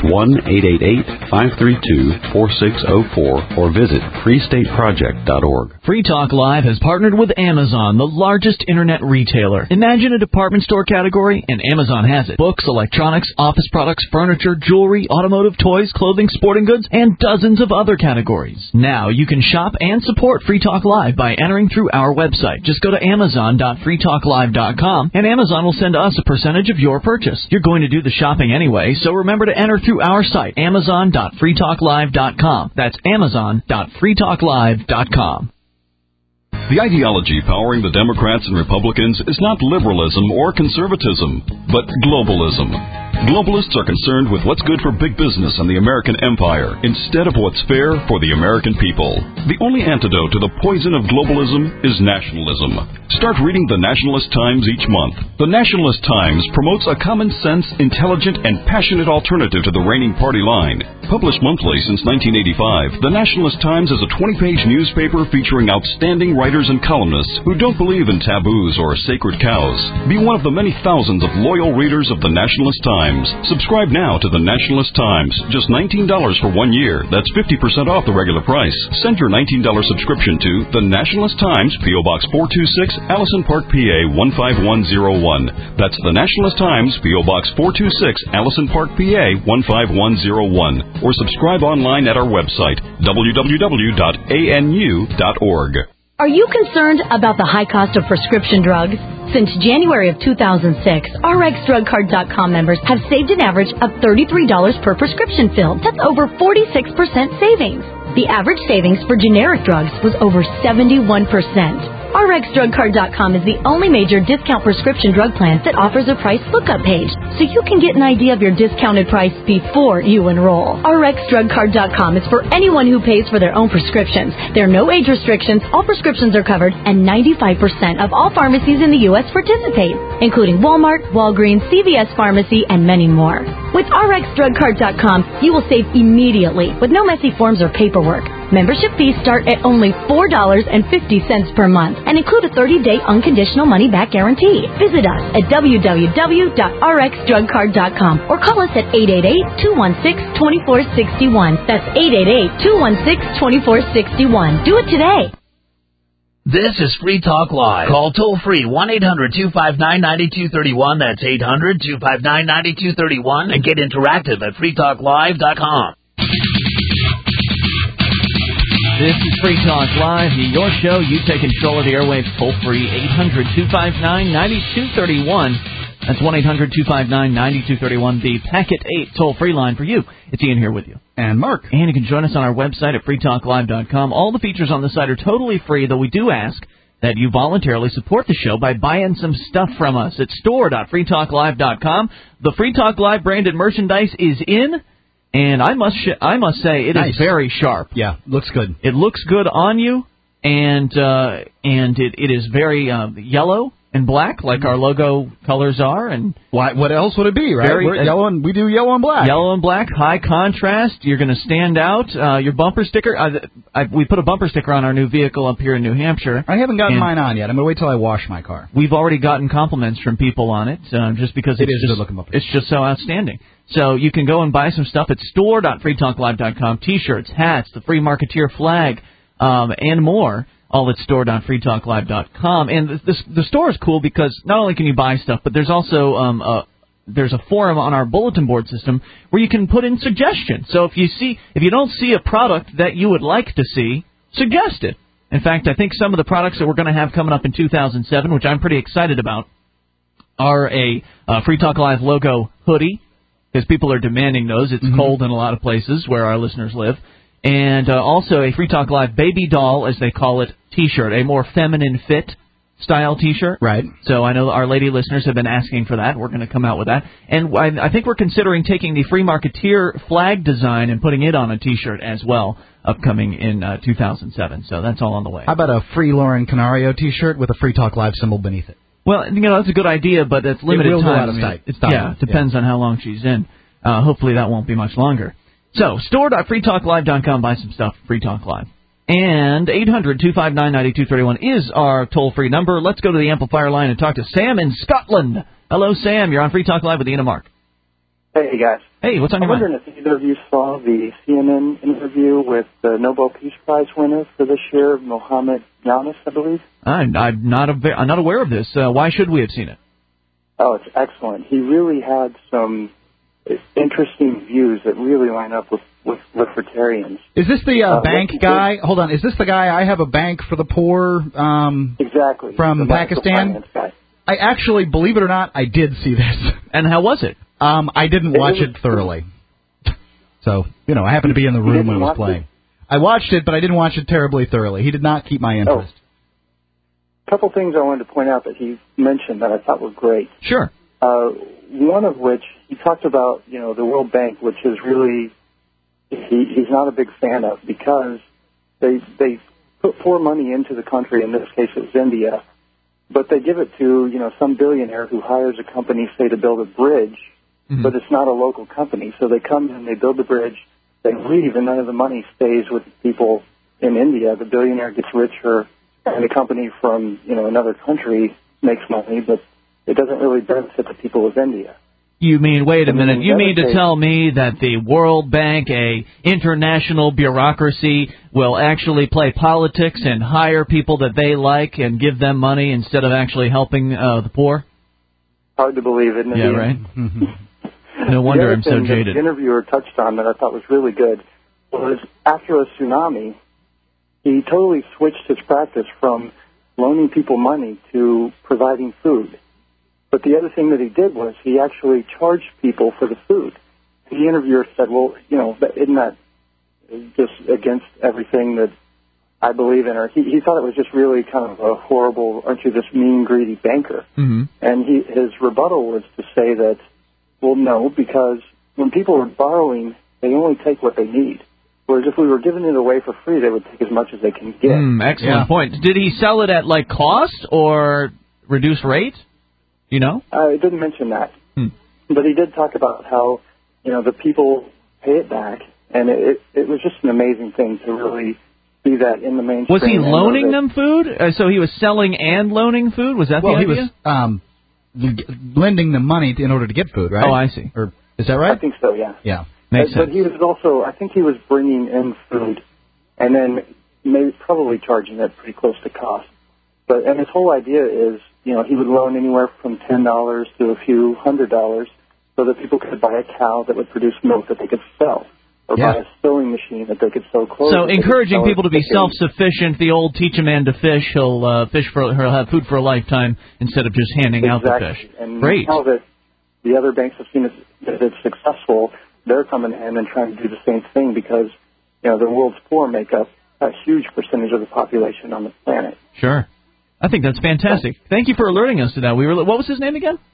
1-888-532-4604 or visit freestateproject.org. Free Talk Live has partnered with Amazon, the largest internet retailer. Imagine a department store category, and Amazon has it. Books, electronics, office products, furniture, jewelry, automotive, toys, clothing, sporting goods, and dozens of other categories. Now you can shop and support Free Talk Live by entering through our website. Just go to amazon.freetalklive.com, and Amazon will send us a percentage of your purchase. You're going to do the shopping anyway, so remember to enter through our site, amazon.freetalklive.com. That's amazon.freetalklive.com. The ideology powering the Democrats and Republicans is not liberalism or conservatism, but globalism. Globalists are concerned with what's good for big business and the American empire instead of what's fair for the American people. The only antidote to the poison of globalism is nationalism. Start reading the Nationalist Times each month. The Nationalist Times promotes a common-sense, intelligent, and passionate alternative to the reigning party line. Published monthly since 1985, the Nationalist Times is a 20-page newspaper featuring outstanding writers and columnists who don't believe in taboos or sacred cows. Be one of the many thousands of loyal readers of the Nationalist Times. Times. Subscribe now to the Nationalist Times. Just $19 for 1 year. That's 50% off the regular price. Send your $19 subscription to the Nationalist Times, P.O. Box 426, Allison Park, PA 15101. That's the Nationalist Times, P.O. Box 426, Allison Park, PA 15101. Or subscribe online at our website, www.anu.org. Are you concerned about the high cost of prescription drugs? Since January of 2006, RxDrugCard.com members have saved an average of $33 per prescription filled. That's over 46% savings. The average savings for generic drugs was over 71%. RxDrugCard.com is the only major discount prescription drug plan that offers a price lookup page, so you can get an idea of your discounted price before you enroll. RxDrugCard.com is for anyone who pays for their own prescriptions. There are no age restrictions, all prescriptions are covered, and 95% of all pharmacies in the U.S. participate, including Walmart, Walgreens, CVS Pharmacy, and many more. With RxDrugCard.com, you will save immediately with no messy forms or paperwork. Membership fees start at only $4.50 per month and include a 30-day unconditional money-back guarantee. Visit us at www.rxdrugcard.com or call us at 888-216-2461. That's 888-216-2461. Do it today. This is Free Talk Live. Call toll-free 1-800-259-9231. That's 800-259-9231. And get interactive at freetalklive.com. This is Free Talk Live, your show. You take control of the airwaves toll-free, 800-259-9231. That's 1-800-259-9231, the Packet 8 toll-free line for you. It's Ian here with you. And Mark. And you can join us on our website at freetalklive.com. All the features on the site are totally free, though we do ask that you voluntarily support the show by buying some stuff from us at store.freetalklive.com. The Free Talk Live branded merchandise is in. And I must say it is very sharp. Yeah, looks good. It looks good on you, and it is very yellow and black, like our logo colors are. And what else would it be, right? Yellow and we do yellow and black. Yellow and black, high contrast. You're going to stand out. Your bumper sticker. We put a bumper sticker on our new vehicle up here in New Hampshire. I haven't gotten mine on yet. I'm going to wait till I wash my car. We've already gotten compliments from people on it, just because it is a good-looking bumper. It's just so outstanding. So you can go and buy some stuff at store.freetalklive.com. T-shirts, hats, the Free Marketeer flag, and more, all at store.freetalklive.com. And the store is cool because not only can you buy stuff, but there's also there's a forum on our bulletin board system where you can put in suggestions. So if you don't see a product that you would like to see, suggest it. In fact, I think some of the products that we're going to have coming up in 2007, which I'm pretty excited about, are a Free Talk Live logo hoodie, because people are demanding those. It's cold in a lot of places where our listeners live. And also a Free Talk Live baby doll, as they call it, T-shirt, a more feminine fit style T-shirt. Right. So I know our lady listeners have been asking for that. We're going to come out with that. And I think we're considering taking the Free Marketeer flag design and putting it on a T-shirt as well, upcoming in 2007. So that's all on the way. How about a Free Lauren Canario T-shirt with a Free Talk Live symbol beneath it? Well, that's a good idea, but it's limited time. Depends on how long she's in. Hopefully that won't be much longer. So, store.freetalklive.com, buy some stuff, Free Talk Live. And 800-259-9231 is our toll-free number. Let's go to the amplifier line and talk to Sam in Scotland. Hello, Sam. You're on Free Talk Live with Ian and Mark. Hey, guys. Hey, what's on your mind? I'm wondering if either of you saw the CNN interview with the Nobel Peace Prize winner for this year, Mohammed Yunus, I believe. I'm not aware of this. Why should we have seen it? Oh, it's excellent. He really had some interesting views that really line up with libertarians. Is this the bank guy? Hold on. Is this the guy, I have a bank for the poor? Exactly. From Pakistan? I actually, believe it or not, I did see this. And how was it? I didn't watch it thoroughly. So, I happened to be in the room when it was playing. I watched it, but I didn't watch it terribly thoroughly. He did not keep my interest. A couple things I wanted to point out that he mentioned that I thought were great. Sure. One of which, he talked about, the World Bank, which is really, he's not a big fan of because they put poor money into the country, in this case it was India, but they give it to, some billionaire who hires a company, say, to build a bridge, but it's not a local company. So they come in, they build the bridge, they leave, and none of the money stays with the people in India. The billionaire gets richer, and the company from, another country makes money, but it doesn't really benefit the people of India. You mean, wait a minute, you mean to tell me that the World Bank, a international bureaucracy, will actually play politics and hire people that they like and give them money instead of actually helping the poor? Hard to believe, isn't it? Yeah, right? No wonder I'm so jaded. The interviewer touched on that I thought was really good was after a tsunami, he totally switched his practice from loaning people money to providing food. But the other thing that he did was he actually charged people for the food. The interviewer said, well, isn't that just against everything that I believe in? Or he thought it was just really kind of a horrible, aren't you this mean, greedy banker? Mm-hmm. And his rebuttal was to say that, well, no, because when people are borrowing, they only take what they need. Whereas if we were giving it away for free, they would take as much as they can get. Excellent point. Did he sell it at, cost or reduced rate? You know? It didn't mention that. But he did talk about how, the people pay it back, and it was just an amazing thing to really see that in the mainstream. Was he loaning them food? So he was selling and loaning food? Was that the idea? He was lending them money in order to get food, right? Oh, I see. Or is that right? I think so, yeah. Yeah. Makes sense. But he was also, I think he was bringing in food and then probably charging it pretty close to cost. And his whole idea is, he would loan anywhere from $10 to a few $100 so that people could buy a cow that would produce milk that they could sell, or buy a sewing machine that they could sew clothes. So encouraging people to be self-sufficient. The old teach a man to fish. He'll have food for a lifetime instead of just handing out the fish. And great. Now that the other banks have seen that it's successful, they're coming in and trying to do the same thing because the world's poor make up a huge percentage of the population on the planet. Sure. I think that's fantastic. Thank you for alerting us to that. What was his name again?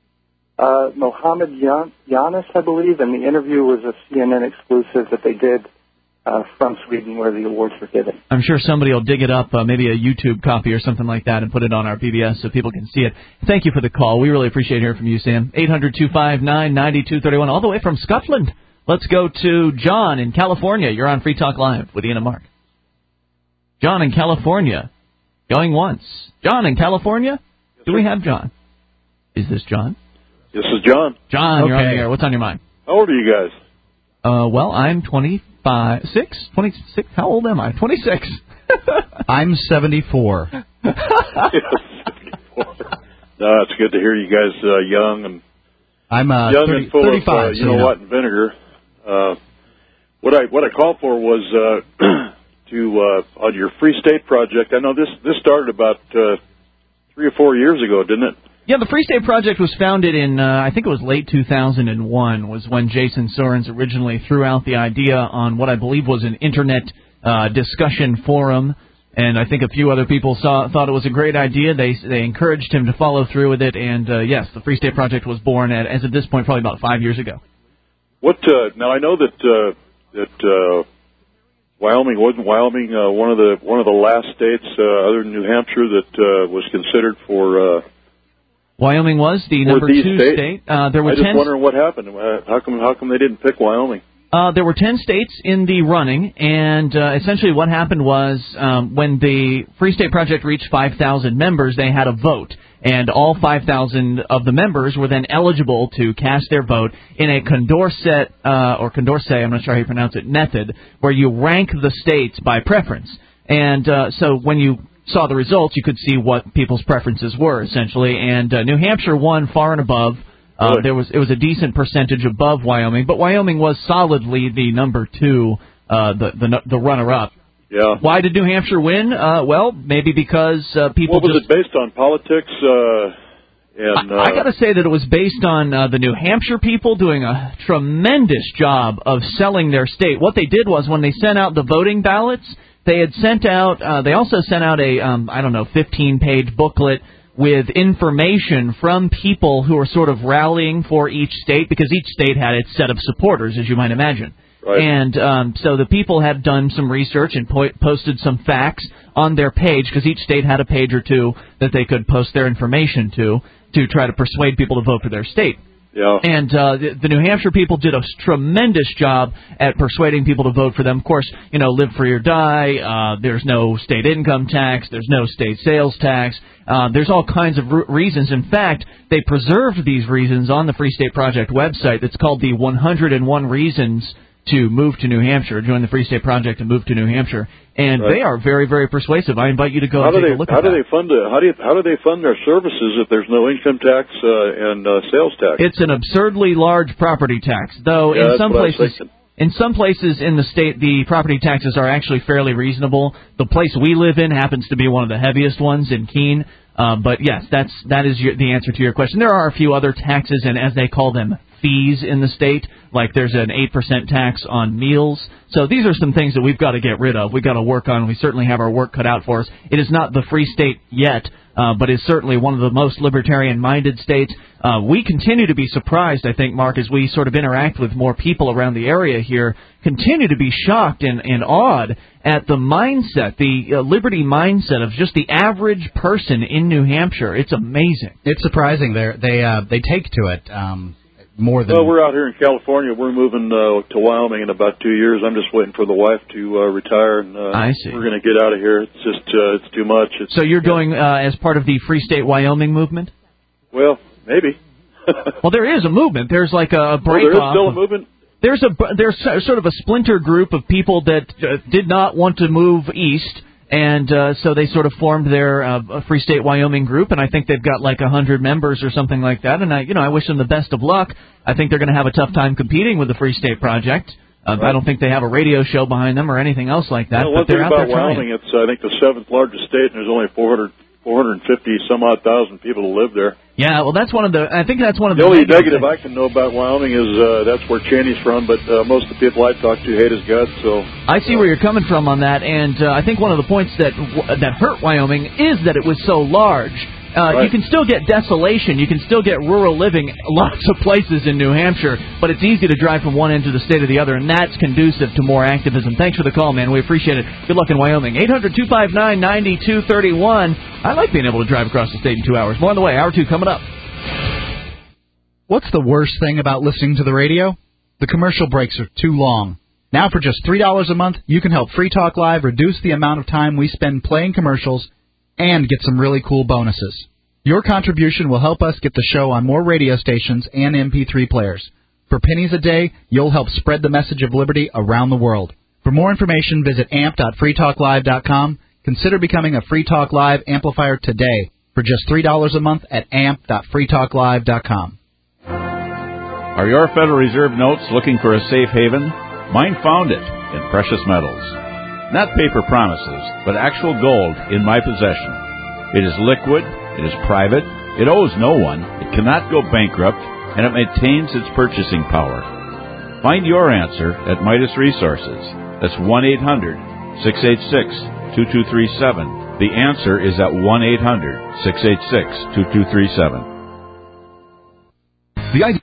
Mohammed Yunus, I believe, and the interview was a CNN exclusive that they did from Sweden where the awards were given. I'm sure somebody will dig it up, maybe a YouTube copy or something like that, and put it on our PBS so people can see it. Thank you for the call. We really appreciate hearing from you, Sam. 800-259-9231, all the way from Scotland. Let's go to John in California. You're on Free Talk Live with Ian and Mark. John in California. Going once. John in California? Yes, do we have John? Is this John? This is John. John, you're on the air. What's on your mind? How old are you guys? Well, I'm 26. How old am I? 26. I'm 74. Yes, 74. No, it's good to hear you guys young and I'm young and full 35, of what and vinegar. What I called for was on your Free State project. I know this started about 3 or 4 years ago, didn't it? Yeah, the Free State Project was founded in, I think it was late 2001, was when Jason Sorens originally threw out the idea on what I believe was an Internet discussion forum, and I think a few other people thought it was a great idea. They encouraged him to follow through with it, and yes, the Free State Project was born, as of this point, probably about 5 years ago. Now, I know that Wyoming wasn't one of the last states other than New Hampshire that was considered for. Wyoming was the number 2 state. There were I just wondering what happened. How come they didn't pick Wyoming? There were 10 states in the running, and essentially what happened was when the Free State Project reached 5,000 members, they had a vote. And all 5,000 of the members were then eligible to cast their vote in a Condorcet, or Condorcet, I'm not sure how you pronounce it, method, where you rank the states by preference. And so when you saw the results, you could see what people's preferences were, essentially. And New Hampshire won far and above. It was a decent percentage above Wyoming, but Wyoming was solidly the number 2, the runner-up. Yeah. Why did New Hampshire win? Well, maybe because people. What was it based on? Politics? I got to say that it was based on the New Hampshire people doing a tremendous job of selling their state. What they did was when they sent out the voting ballots, they had sent out. They also sent out a 15-page booklet with information from people who were sort of rallying for each state, because each state had its set of supporters, as you might imagine. Right. And so the people had done some research and posted some facts on their page, because each state had a page or two that they could post their information to try to persuade people to vote for their state. Yeah. And the New Hampshire people did a tremendous job at persuading people to vote for them. Of course, live free or die. There's no state income tax. There's no state sales tax. There's all kinds of reasons. In fact, they preserved these reasons on the Free State Project website. That's called the 101 Reasons to Move to New Hampshire. Join the Free State Project and move to New Hampshire. And They are very, very persuasive. I invite you to go and take a look at that. How do they fund their services if there's no income tax and sales tax? It's an absurdly large property tax, though. Yeah, In some places in the state, the property taxes are actually fairly reasonable. The place we live in happens to be one of the heaviest ones in Keene. But yes, that is the answer to your question. There are a few other taxes, and as they call them, fees in the state. Like there's an 8% tax on meals. So these are some things that we've got to get rid of. We've got to work on. We certainly have our work cut out for us. It is not the free state yet, but is certainly one of the most libertarian-minded states. We continue to be surprised, I think, Mark, as we sort of interact with more people around the area here, continue to be shocked and awed at the mindset, the liberty mindset of just the average person in New Hampshire. It's amazing. It's surprising. They take to it. More than... Well, we're out here in California. We're moving to Wyoming in about 2 years. I'm just waiting for the wife to retire, and I see. We're going to get out of here. It's just it's too much. So you're going as part of the Free State Wyoming movement? Well, maybe. Well, there is a movement. There's like a break-off. There is still a movement? There's sort of a splinter group of people that did not want to move east. And so they sort of formed their Free State Wyoming group, and I think they've got like 100 members or something like that. And I wish them the best of luck. I think they're going to have a tough time competing with the Free State Project. Right. I don't think they have a radio show behind them or anything else like that. One thing about Wyoming, it's I think the 7th largest state, and there's only 450 some odd thousand people who live there. Yeah, well, I think that's one of the only negative I can know about Wyoming is that's where Cheney's from, but most of the people I talk to hate his guts. So I see where you're coming from on that, and I think one of the points that hurt Wyoming is that it was so large. Right. You can still get desolation. You can still get rural living lots of places in New Hampshire, but it's easy to drive from one end of the state to the other, and that's conducive to more activism. Thanks for the call, man. We appreciate it. Good luck in Wyoming. 800-259-9231. I like being able to drive across the state in 2 hours. More on the way. Hour 2 coming up. What's the worst thing about listening to the radio? The commercial breaks are too long. Now for just $3 a month, you can help Free Talk Live reduce the amount of time we spend playing commercials and get some really cool bonuses. Your contribution will help us get the show on more radio stations and MP3 players. For pennies a day, you'll help spread the message of liberty around the world. For more information, visit amp.freetalklive.com. Consider becoming a Free Talk Live amplifier today for just $3 a month at amp.freetalklive.com. Are your Federal Reserve notes looking for a safe haven? Mine found it in precious metals. Not paper promises, but actual gold in my possession. It is liquid, it is private, it owes no one, it cannot go bankrupt, and it maintains its purchasing power. Find your answer at Midas Resources. That's 1-800-686-2237. The answer is at 1-800-686-2237. The idea